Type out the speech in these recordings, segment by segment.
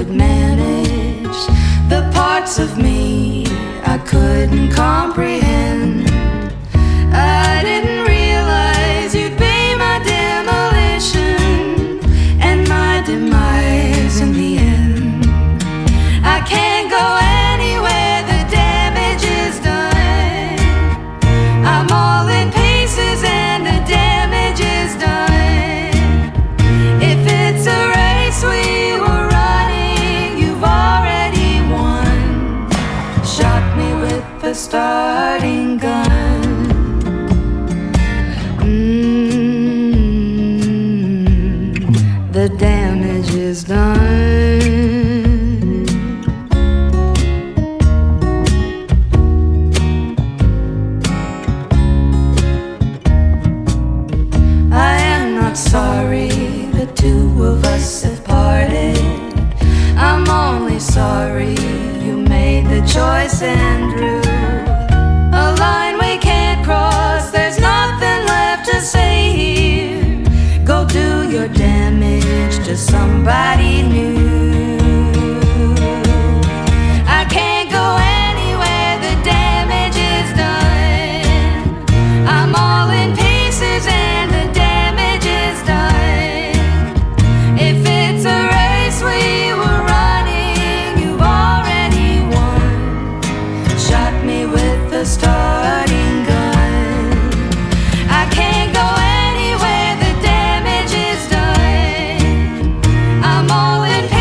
could manage the parts of me I couldn't comprehend. I didn't realize you'd be my demolition and my demise in the end. I can't go anywhere, the damage is done. I'm all in pieces and the damage is done. If it's a race we were running, you've already won. Shot me with the starting gun. The damage is done. I am not sorry the two of us have parted. I'm only sorry you made the choice and drew a line we can't cross. There's nothing left to say here. Go do your damage to somebody new. I can't go anywhere, the damage is done. I'm all in pieces and the damage is done. If it's a race we were running, you've already won. Shot me with the starting gun. I can't go anywhere, the damage is done. I'm all in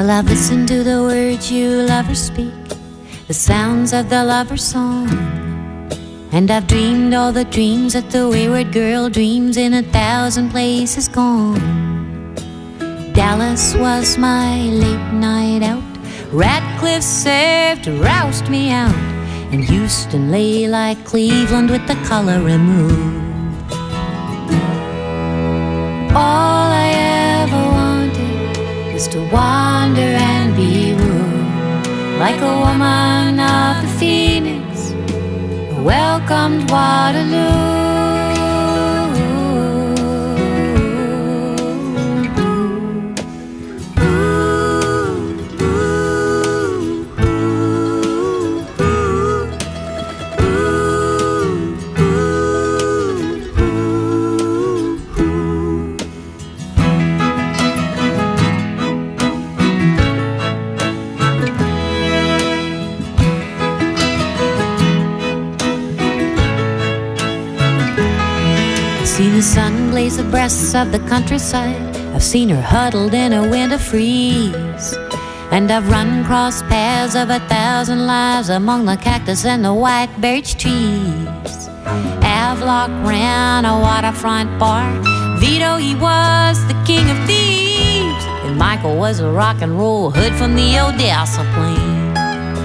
Well, I've listened to the words you lovers speak, the sounds of the lover's song, and I've dreamed all the dreams that the wayward girl dreams in 1,000 places gone. Dallas was my late night out, Radcliffe served to roust me out, and Houston lay like Cleveland with the color removed. All I ever wanted was to wander and be wooed, like a woman of the Phoenix, who welcomed Waterloo. Seen the sun blaze the breasts of the countryside, I've seen her huddled in a winter freeze, and I've run cross paths of 1,000 lives among the cactus and the white birch trees. Havelock ran a waterfront bar, Vito he was the king of thieves, and Michael was a rock and roll hood from the Odessa plains.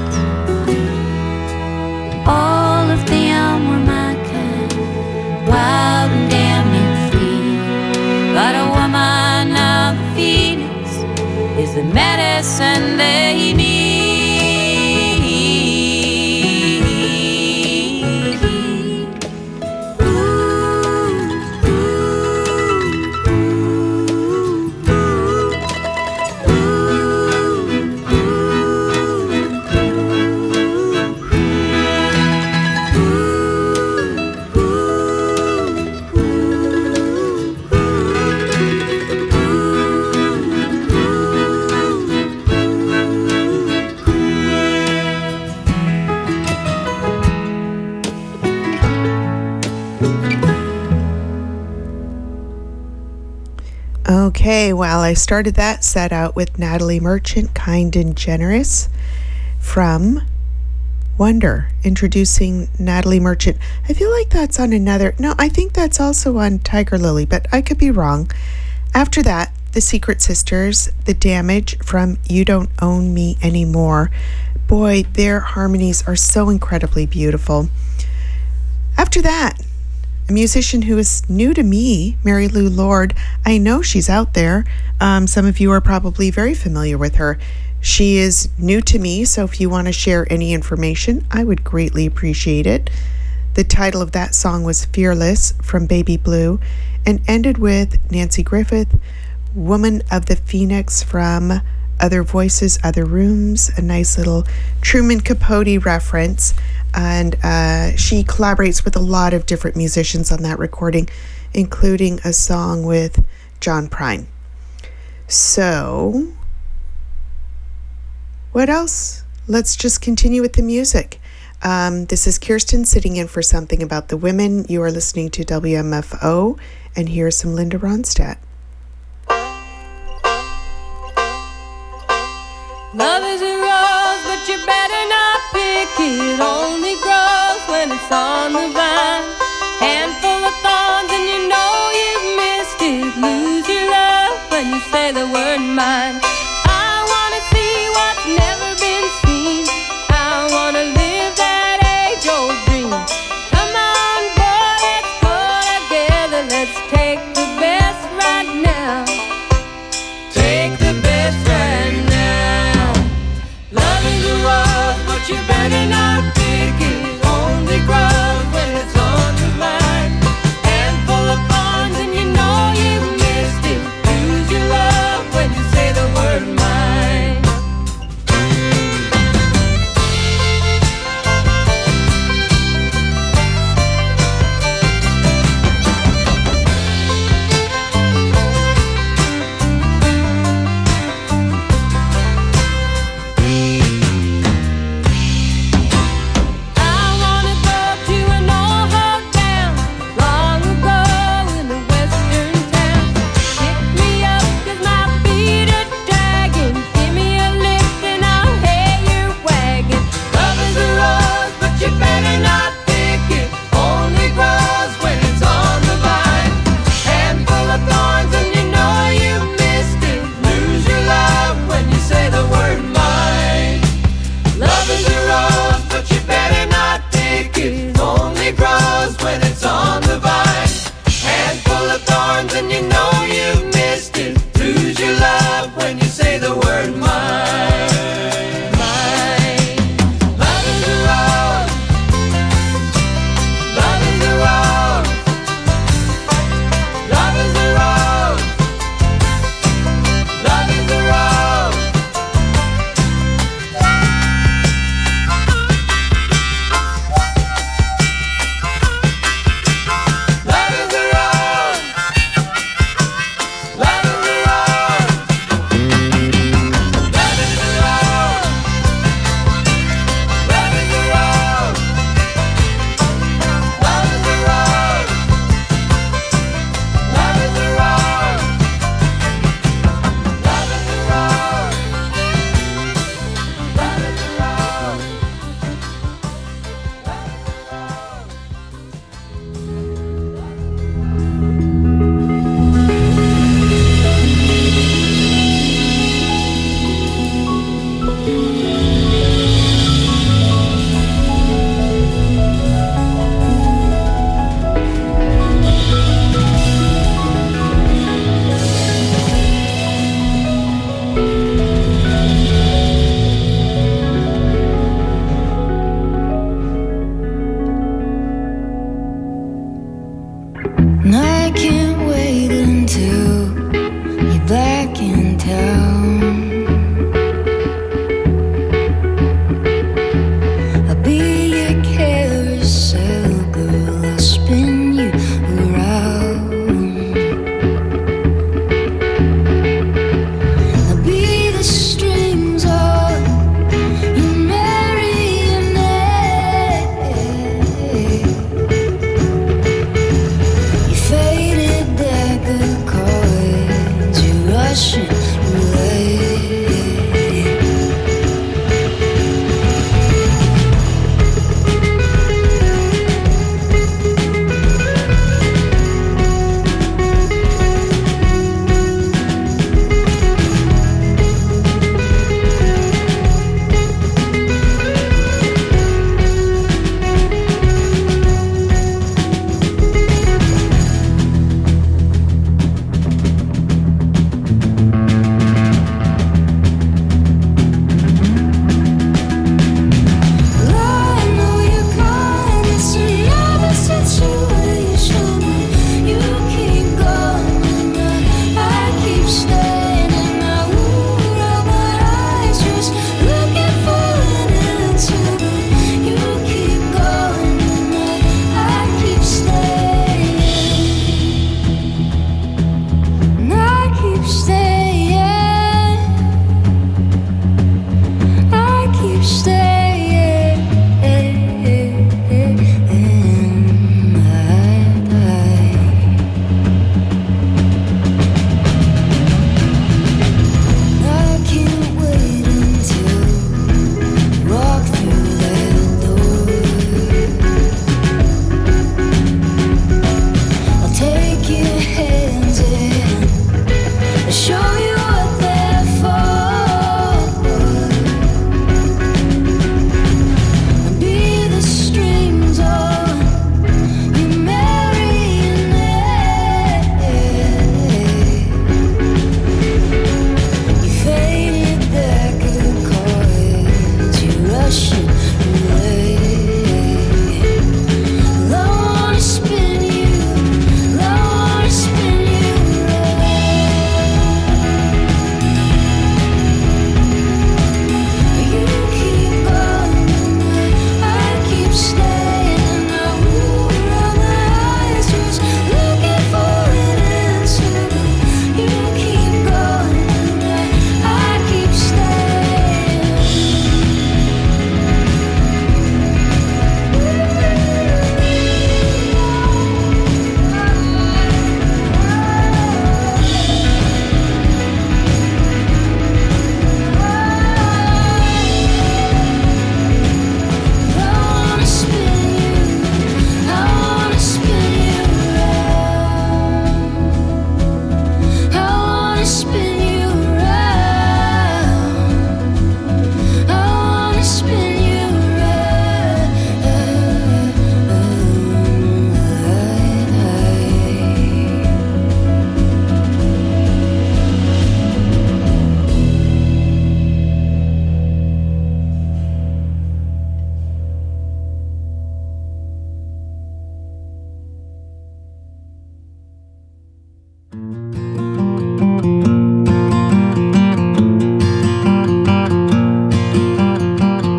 All of them were my kind, wild and damn near free. But a woman of the Phoenix is the medicine they need. Okay, well, I started that set out with Natalie Merchant, Kind and Generous, from Wonder, introducing Natalie Merchant. I feel like that's on another, no, I think that's also on Tiger Lily, but I could be wrong. After that, The Secret Sisters, The Damage from You Don't Own Me Anymore. Boy, their harmonies are so incredibly beautiful. After that, a musician who is new to me, Mary Lou Lord. I know she's out there. Some of you are probably very familiar with her. She is new to me, so if you want to share any information, I would greatly appreciate it. The title of that song was Fearless from Baby Blue, and ended with Nancy Griffith, Woman of the Phoenix from Other Voices, Other Rooms, a nice little Truman Capote reference. And she collaborates with a lot of different musicians on that recording, including a song with John Prine. So, what else? Let's just continue with the music. This is Kirsten sitting in for Something About the Women. You are listening to WMFO, and here's some Linda Ronstadt. Love is a rose, but you better not pick it. Only grows when it's on the vine. Handful of thorns and you know you've missed it. Lose your love when you say the word mine. I wanna see what's never been seen. I wanna live that age-old dream. Come on, boy, let's go together. Let's take the best right now. Take the best right now. Love is a rose, but you better not pick it. Only grows when it's on the vine. Handful of thorns and you know you've missed it. Lose your love when you say the word.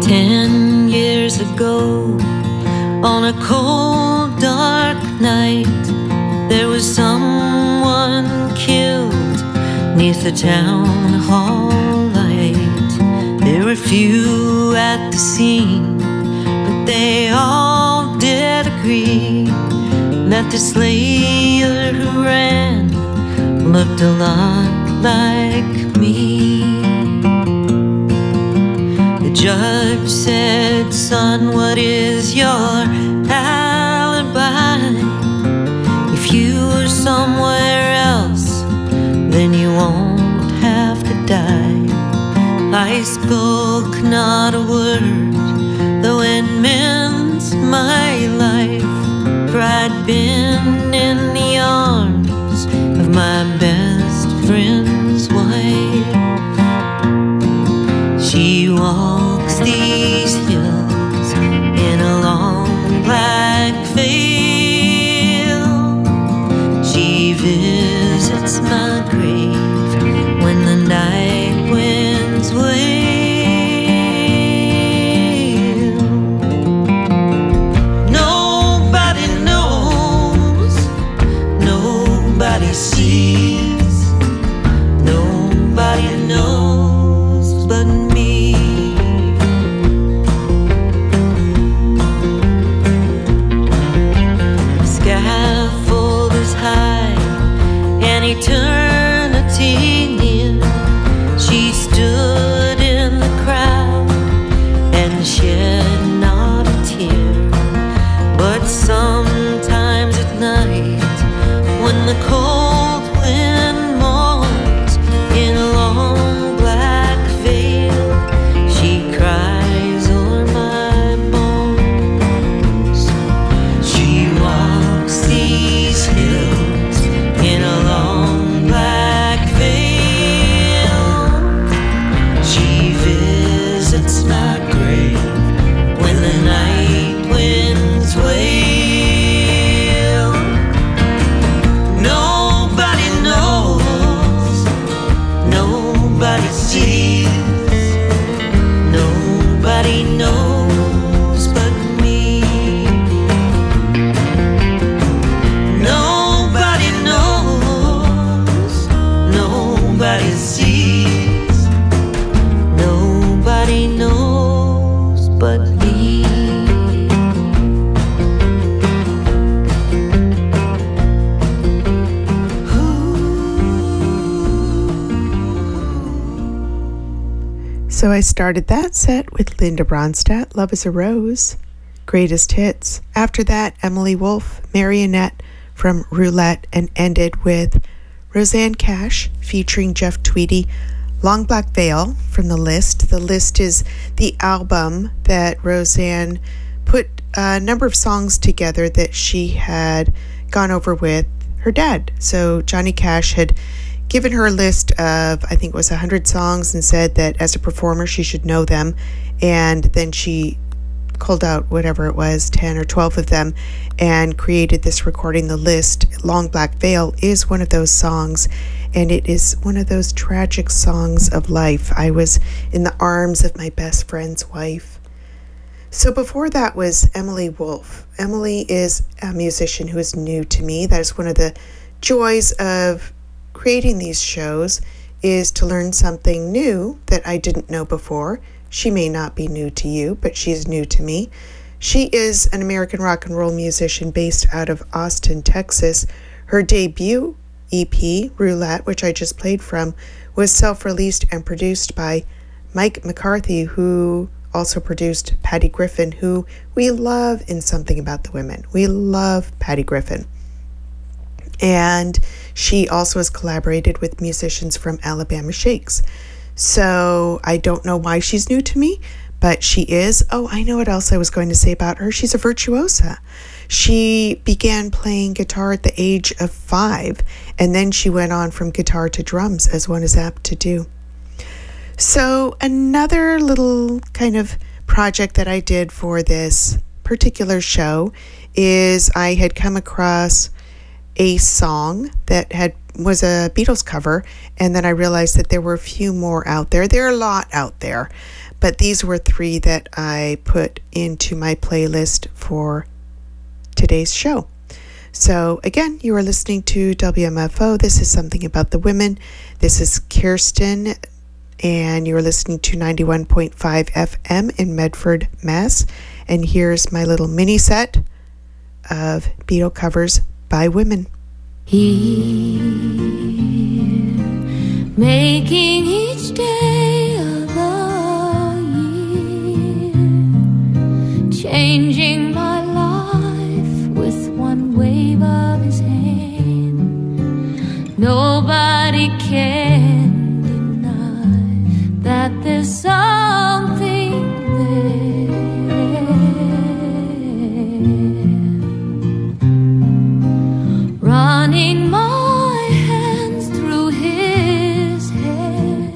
10 years ago, on a cold, dark night, there was someone killed 'neath the town hall light. There were few at the scene, but they all did agree that the slayer who ran looked a lot like me. The judge said, "Son, what is your alibi? If you were somewhere else, then you won't have to die." I spoke not a word, though it meant my life, for I'd been in the arms of my best friend's wife. She walks these hills in a long black veil. She visits my grave when the night winds wail. Nobody knows, nobody sees, nobody knows but me. The scaffold is high and eternity near. She stood in the crowd and shed not a tear. But sometimes at night, when the cold wind moans in a long black veil, she cries o'er my bones. She walks these hills in a long black veil. She visits my grave when the night winds wail. Nobody knows, nobody sees, nobody knows but me. Nobody knows, nobody sees, nobody knows but me. So I started that set with Linda Ronstadt, Love is a Rose, greatest hits. After that, Emily Wolfe, Marionette from Roulette, and ended with Rosanne Cash featuring Jeff Tweedy, Long Black Veil from The List. The List is the album that Rosanne put a number of songs together that she had gone over with her dad. So Johnny Cash had given her a list of, I think it was 100 songs, and said that as a performer she should know them, and then she culled out whatever it was, 10 or 12 of them, and created this recording. The List. Long Black Veil is one of those songs, and it is one of those tragic songs of life. I was in the arms of my best friend's wife. So before that was Emily Wolfe. Emily is a musician who is new to me. That is one of the joys of creating these shows, is to learn something new that I didn't know before. She may not be new to you, but she's new to me. She is an American rock and roll musician based out of Austin, Texas. Her debut EP, Roulette, which I just played from, was self-released and produced by Mike McCarthy, who also produced Patty Griffin, who we love in Something About the Women. We love Patty Griffin. And she also has collaborated with musicians from Alabama Shakes. So I don't know why she's new to me, but she is. Oh, I know what else I was going to say about her. She's a virtuosa. She began playing guitar at the age of 5, and then she went on from guitar to drums, as one is apt to do. So another little kind of project that I did for this particular show is I had come across a song that was a Beatles cover, and then I realized that there were a few more out there. There are a lot out there, but these were 3 that I put into my playlist for today's show. So again, you are listening to WMFO. This is Something About the Women. This is Kirsten, and you're listening to 91.5 FM in Medford, Mass. And here's my little mini set of Beatle covers by women. Here, making each day of the year, changing my life with one wave of his hand. Nobody can deny that there's something there. Running my hands through his hair,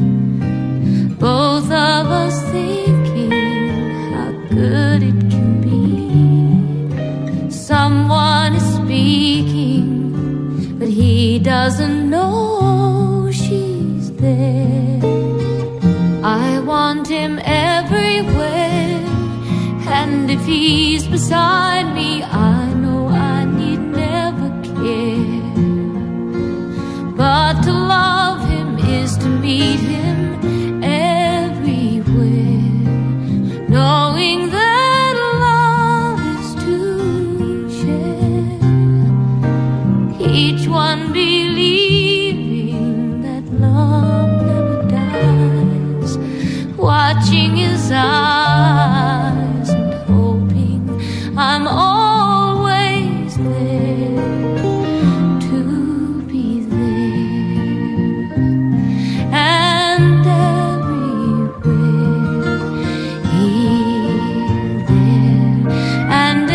both of us thinking how good it can be. Someone is speaking, but he doesn't know she's there. I want him everywhere, and if he's beside me, I know I need never care. But to love him is to meet him everywhere, knowing that love is to share, each one believing that love never dies, watching his eyes and hoping I'm always there to be there. And everywhere, here, there, and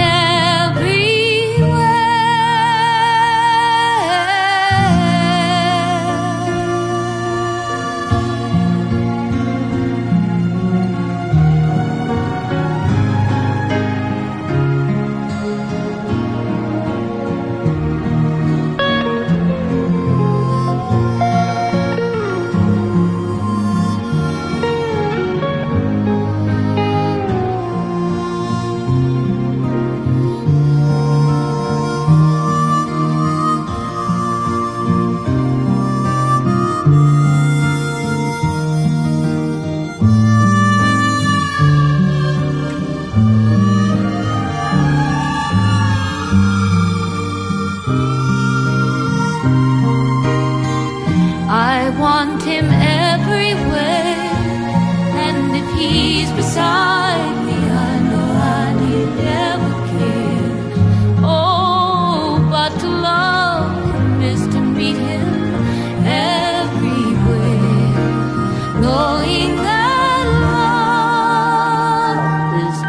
I want him everywhere, and if he's beside me, I know I need never care. Oh, but to love him is to meet him everywhere, knowing that love is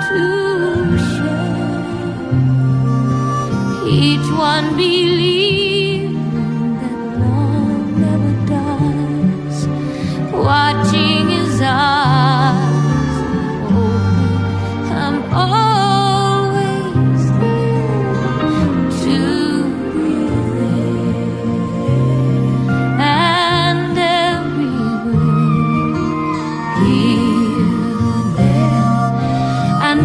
to share, each one believing that love never dies, watching his eyes, hoping I'm always there to be there. And everywhere, here, there, and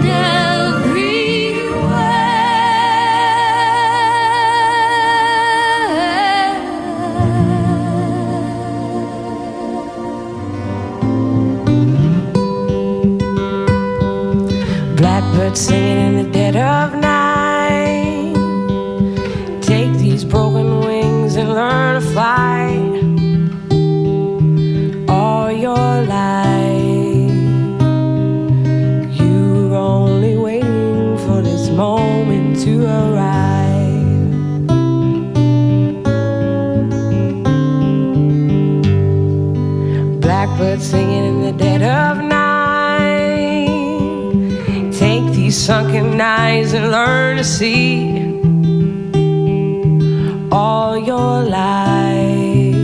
blackbird singing in the dead of night. Take these broken wings and learn to fly. All your life you're only waiting for this moment to arrive. Blackbird singing in the dead of night. Take these sunken eyes and learn to see. All your life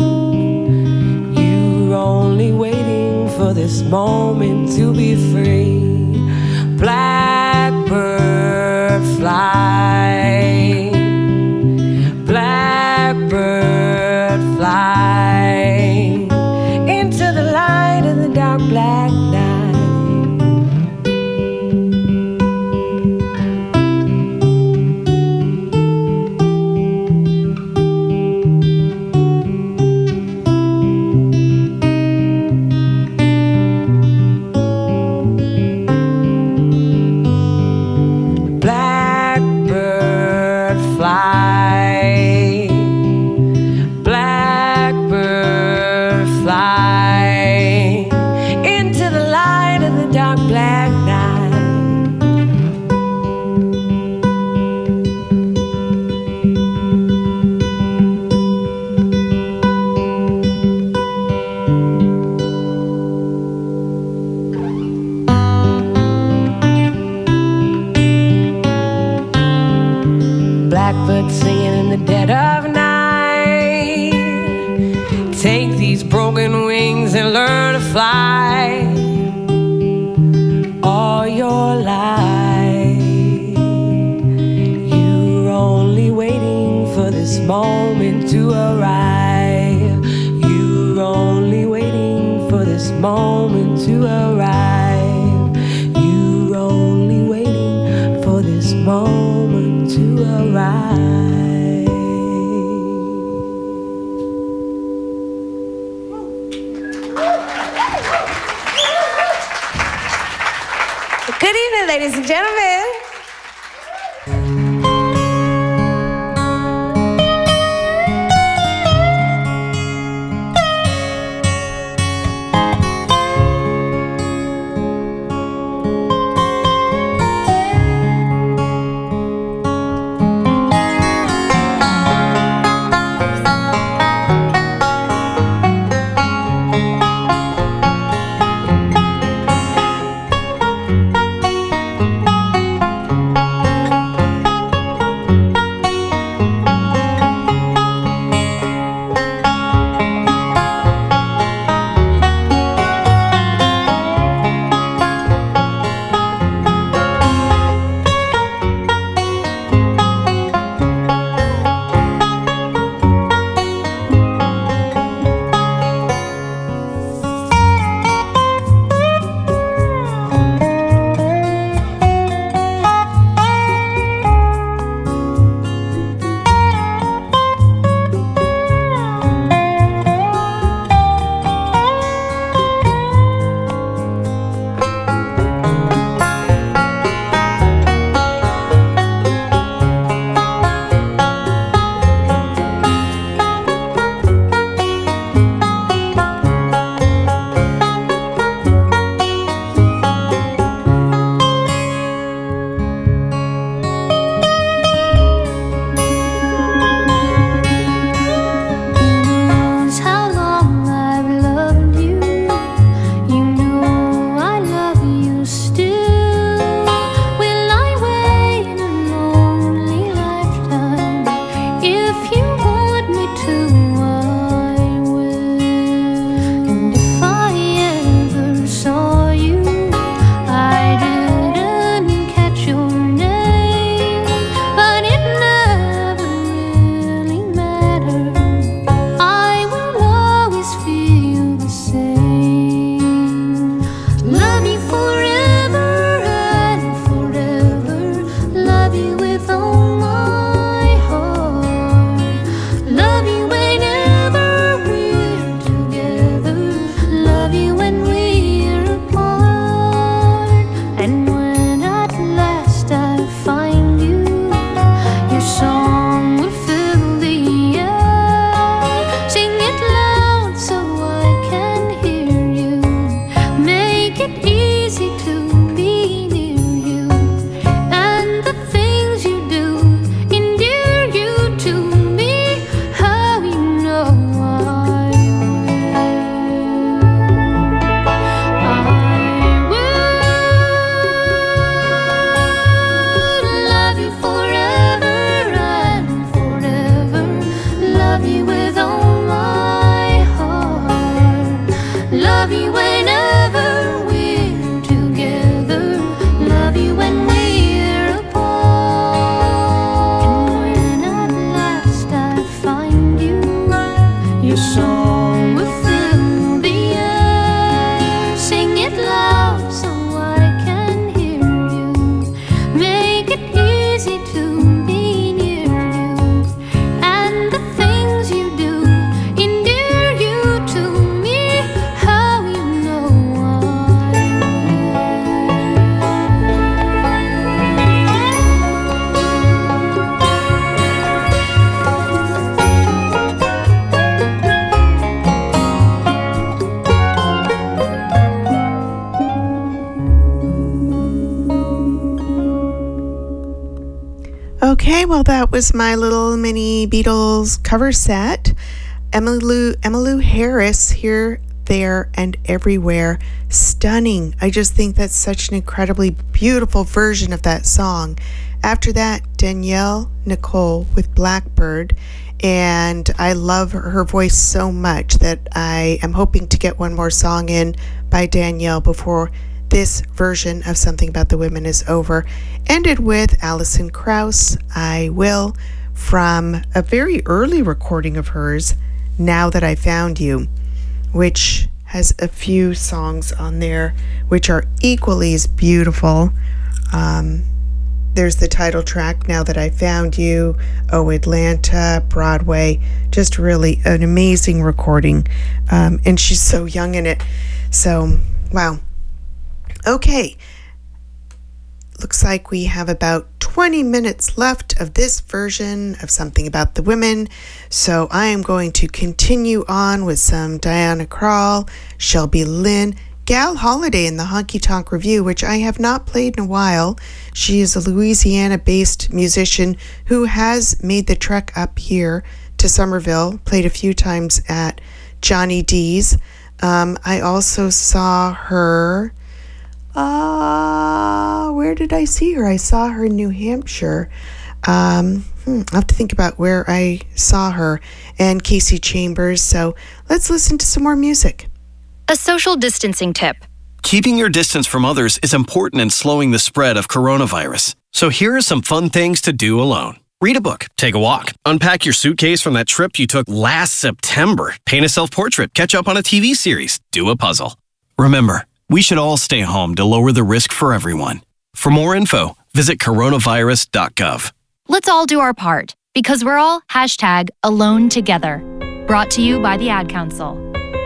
you're only waiting for this moment to be free. Blackbird fly, blackbird singing in the dead of night. Take these broken wings and learn to fly all your life. You're only waiting for this moment to arrive. You're only waiting for this moment to arrive. You're only waiting for this moment to arrive. Good evening, ladies and gentlemen. Okay, well, that was my little mini Beatles cover set. Emmylou Harris here There and Everywhere. Stunning. I just think that's such an incredibly beautiful version of that song. After that, Danielle Nicole with Blackbird. And I love her voice so much that I am hoping to get one more song in by Danielle before this version of Something About the Women is over. Ended with Alison Krauss, I Will, from a very early recording of hers, Now That I Found You, which has a few songs on there which are equally as beautiful. There's the title track, Now That I Found You, Oh Atlanta, Broadway, just really an amazing recording. And she's so young in it. So, wow. Okay. Looks like we have about 20 minutes left of this version of Something About the Women. So I am going to continue on with some Diana Krall, Shelby Lynn, Gal Holiday in the Honky Tonk Review, which I have not played in a while. She is a Louisiana-based musician who has made the trek up here to Somerville, played a few times at Johnny D's. I also saw her... where did I see her? I saw her in New Hampshire. I'll have to think about where I saw her, and Casey Chambers. So let's listen to some more music. A social distancing tip. Keeping your distance from others is important in slowing the spread of coronavirus. So here are some fun things to do alone. Read a book, take a walk, unpack your suitcase from that trip you took last September, paint a self-portrait, catch up on a TV series, do a puzzle. Remember, we should all stay home to lower the risk for everyone. For more info, visit coronavirus.gov. Let's all do our part, because we're all #AloneTogether. Brought to you by the Ad Council.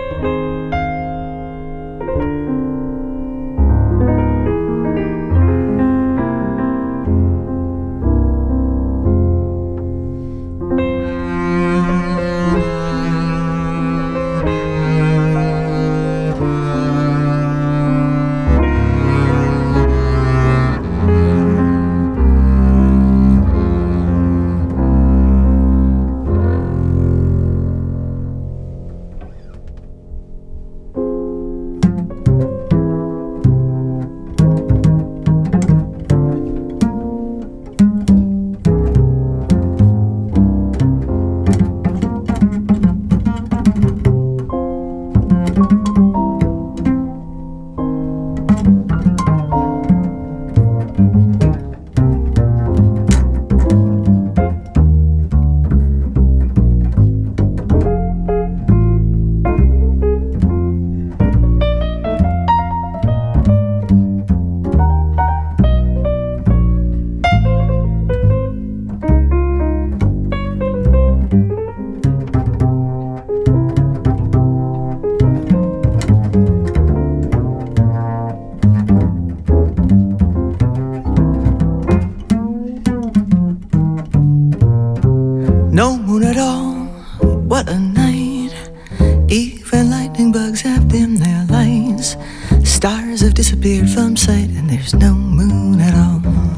No moon at all, what a night. Even lightning bugs have dimmed their lights. Stars have disappeared from sight, and there's no moon at all.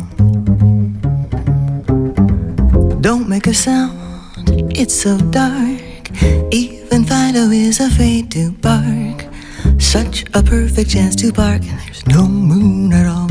Don't make a sound, it's so dark. Even Fido is afraid to bark. Such a perfect chance to bark, and there's no moon at all.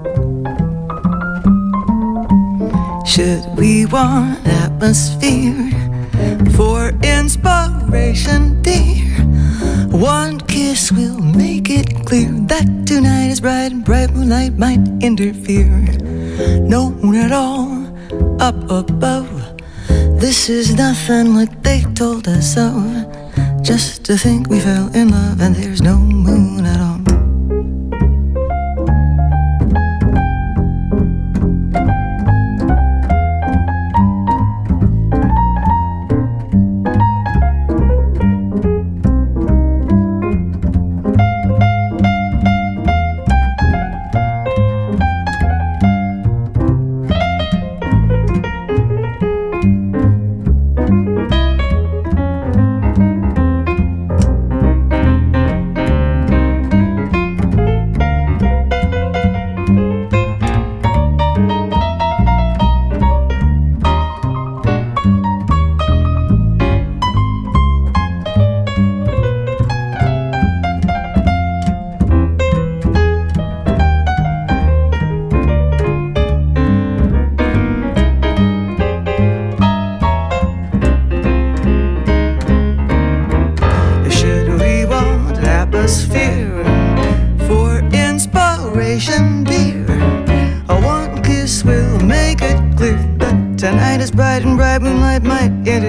Should we want atmosphere for inspiration, dear? One kiss will make it clear that tonight is bright, and bright moonlight might interfere. No moon at all up above. This is nothing like they told us of. Just to think we fell in love, and there's no moon at all.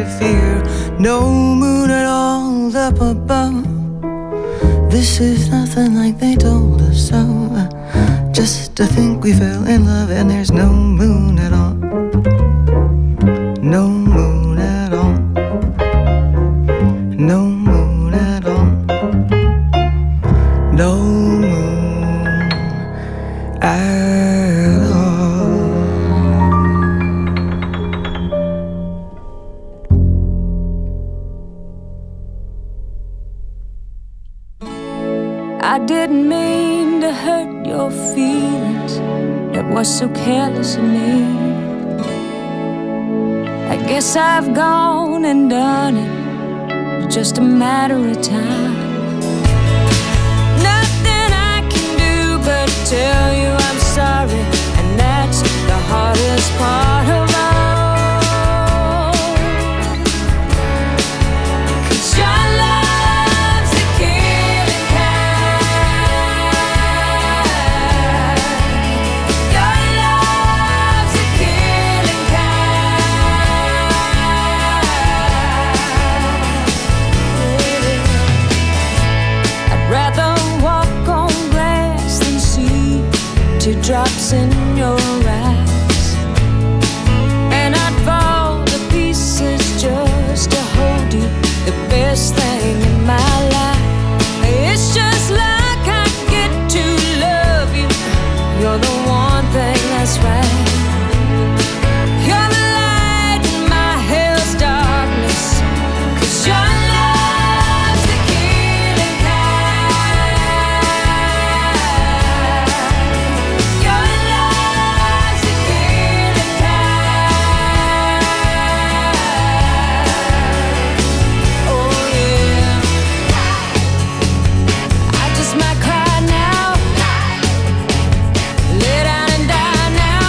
fear. No moon at all up above. This is nothing like they told us so. Just to think we fell in love and there's no moon at all. No moon at all. No moon at all. No moon at all. I didn't mean to hurt your feelings. That was so careless of me. I guess I've gone and done it. It's just a matter of time. Nothing I can do but tell you I'm sorry, and that's the hardest part of all. 'Cause your love's a killing kind. Your love's a killing kind. I'd rather walk on glass than see teardrops in your eyes, and I'd fall to pieces just to hold you, the best thing in my life. It's just like I get to love you. You're the one thing that's right. You're the light in my hell's darkness. 'Cause your love's the killing kind. Your love's the killing kind. Oh yeah. I just might cry now, lay down and die now.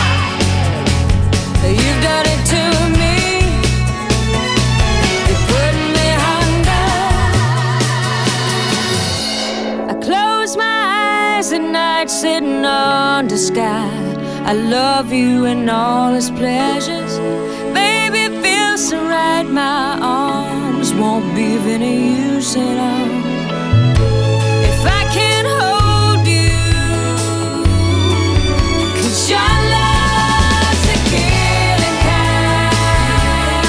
You've done it to me. You put me under. I close my eyes at night, sitting under sky. I love you and all its pleasures. Baby, it feels so right. My arms won't be of any use at all if I can't hold you. 'Cause your love's a killing kind.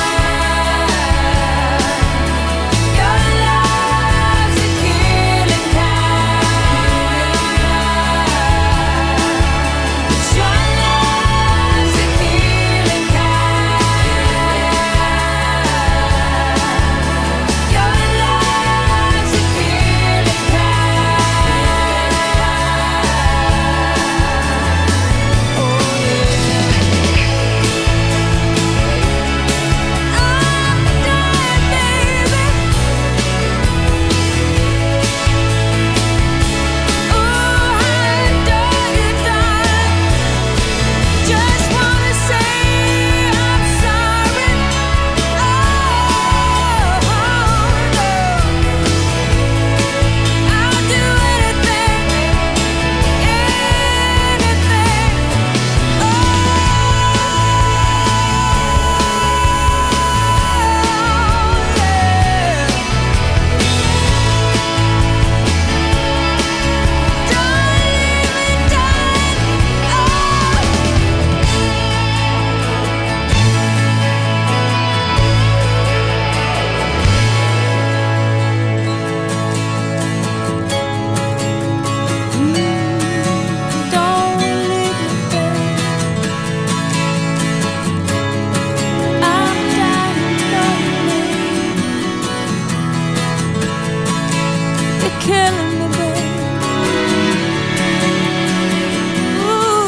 Your love's a killing kind. 'Cause your love's a killing kind. Your love's a killing kind. Oh yeah. I'm dying, baby. Oh, I adore you, darling. Just wanna say I'm sorry. Oh, no. I'll do anything, don't leave me, babe. I'm dying lonely. You're killing me, babe. Ooh.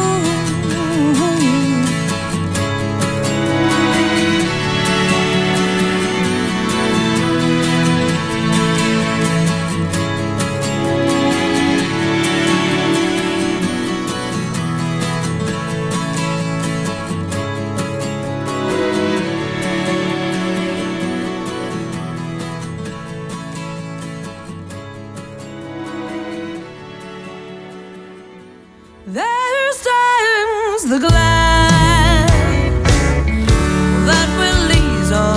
There stands the glass that will ease all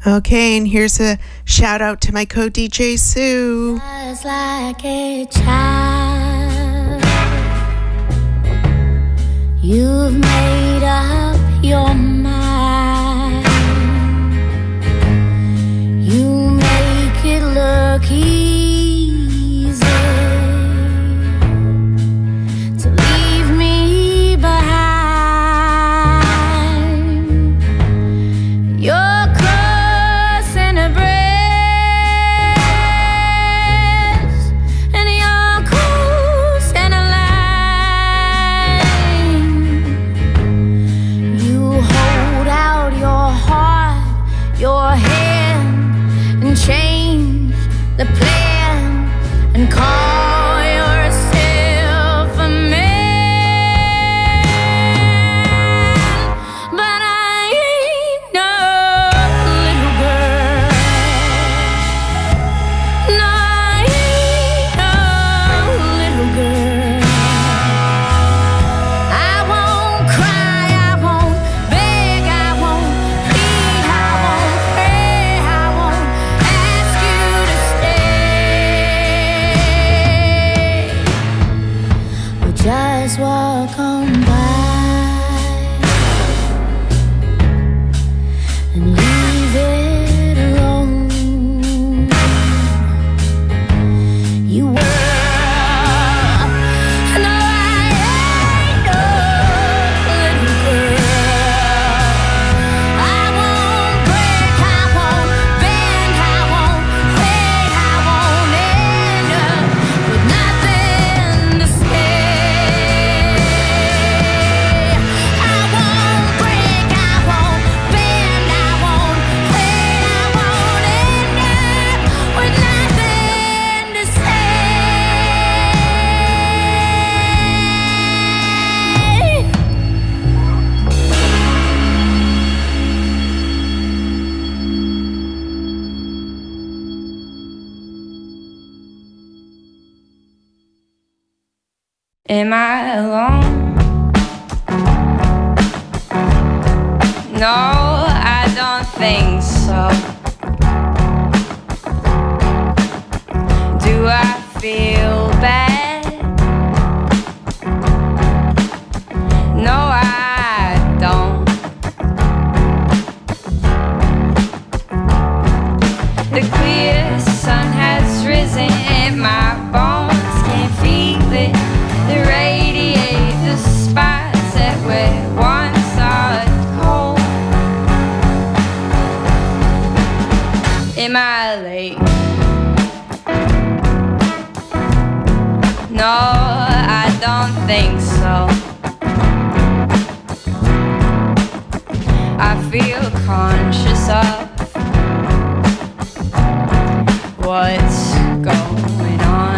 Okay, and here's a shout out to my co-DJ Sue. Just like a child, you've made up your mind. You make it look easy to leave me behind. Your cross and a breast, and your cross and a line. You hold out your heart, your hand, and change the plan, and call yourself a man. But I ain't no little girl. No, I ain't no little girl. I won't cry, I won't beg, I won't plead, I won't pray, I won't ask you to stay. Or just walk on by and leave it alone. You were. No, I ain't no little girl. I won't break, I won't bend, I won't wait, I won't end up with nothing to say. I won't break, I won't bend, I won't wait, I won't end up with nothing to say. Am I alone? No, I don't think so. Do I feel bad? No, I don't. The clear sun has risen and my bones can feel it. They radiate the spots that were once hard cold. Am I late? No, I don't think so. I feel conscious of what's going on.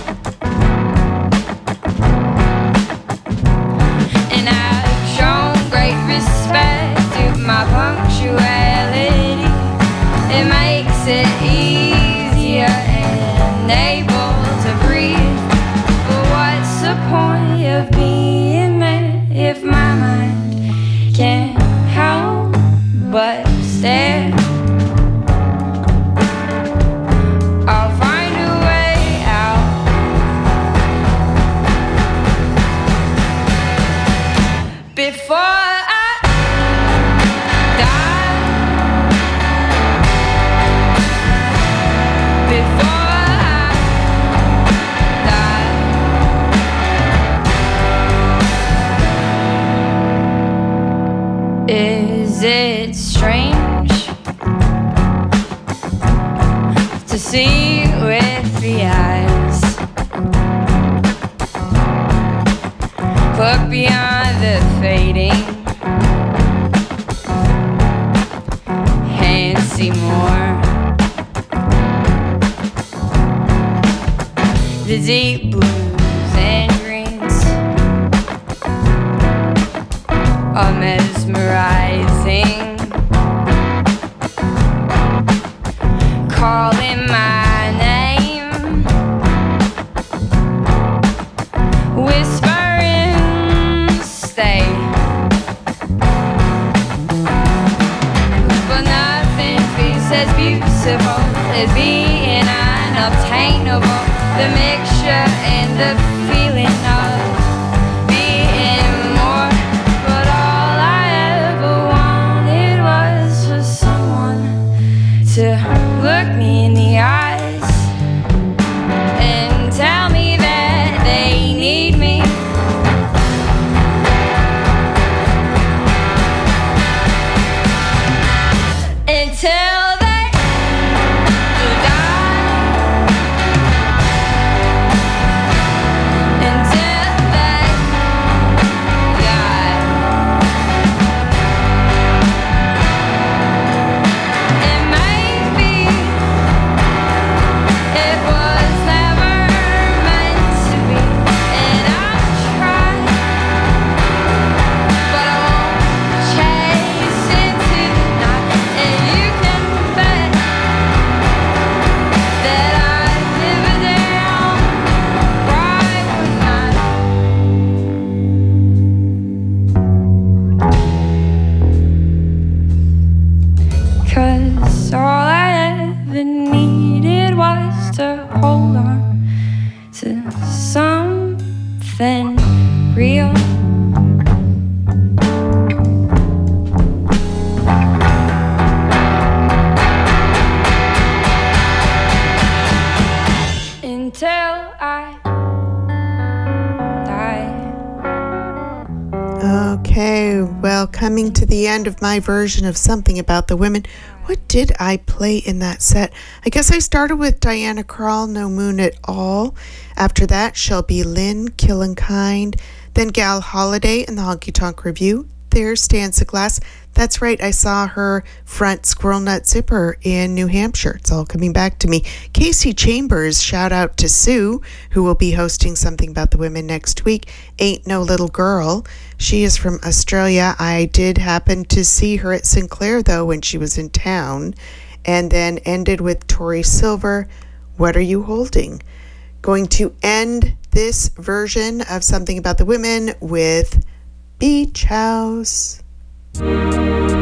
And I've shown great respect to my punctuality. It makes it easier and able to breathe. But what's the point of being there if my mind can't help but stare? I'll find a way out. Before I die, before I die, is it strange to see with the eyes? Look beyond the fading and see more. The deep blues and greens are mesmerizing. Calling my name, whispering stay. But nothing feels Okay, well, coming to the end of my version of Something About the Women, what did I play in that set? I guess I started with Diana Krall, No Moon at All. After that, Shelby Lynn, Killin' Kind. Then Gal Holiday in the Honky Tonk Review. There's Stanza Glass. That's right, I saw her front Squirrel Nut Zipper in New Hampshire. It's all coming back to me. Casey Chambers, shout out to Sue, who will be hosting Something About the Women next week. Ain't No Little Girl. She is from Australia. I did happen to see her at Sinclair, though, when she was in town. And then ended with Tori Silver, What Are You Holding? Going to end this version of Something About the Women with Beach House.